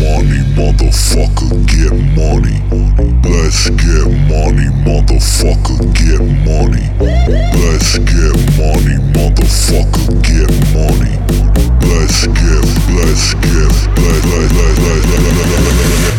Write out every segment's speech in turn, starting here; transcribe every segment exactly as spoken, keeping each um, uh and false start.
money, motherfucker, get money. Let's get money, motherfucker, get money. Let's get money, motherfucker, get money. Let's get, let's get, let, let, let, let, let, let, let, let, let.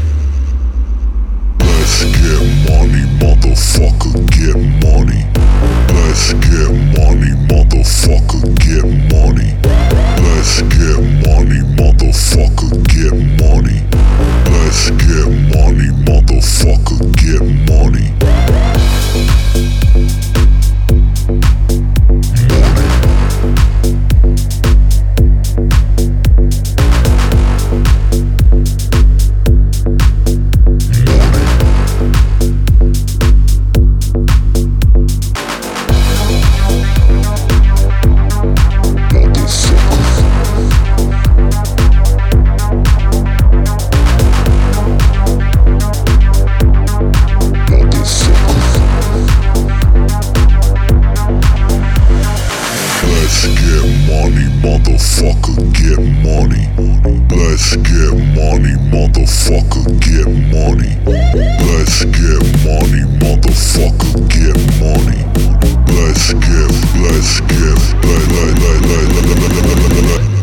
Let's get money, motherfucker, get money. Let's get money, motherfucker, get money. Let's get money, motherfucker, get money. Let's get money, motherfucker, get money. Motherfucker, get money. Let's get money, motherfucker, get money. Let's get money, motherfucker, get money. Let's get, let's get, let, let, let, let, let, let, let, let, let, let.